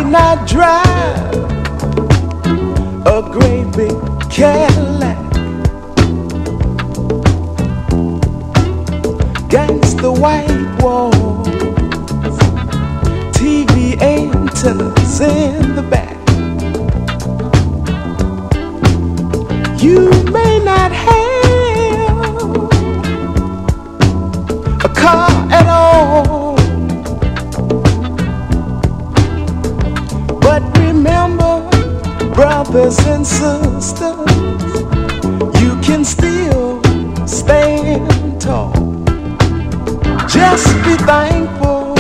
not drive a great big Cadillac. Gangsta white walls, TV antennas in the back. You may not have a car at all, but remember, brothers and sisters, you can still stand tall. Just be thankful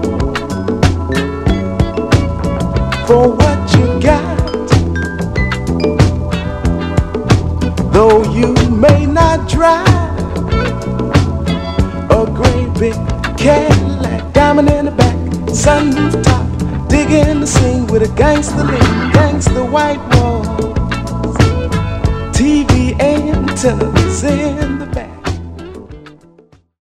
for what you got. Though you may not drive a great big Cadillac, diamond in the back, sunroof top, digging the scene with a gangster lean, gangster white walls, TV antennas in the back.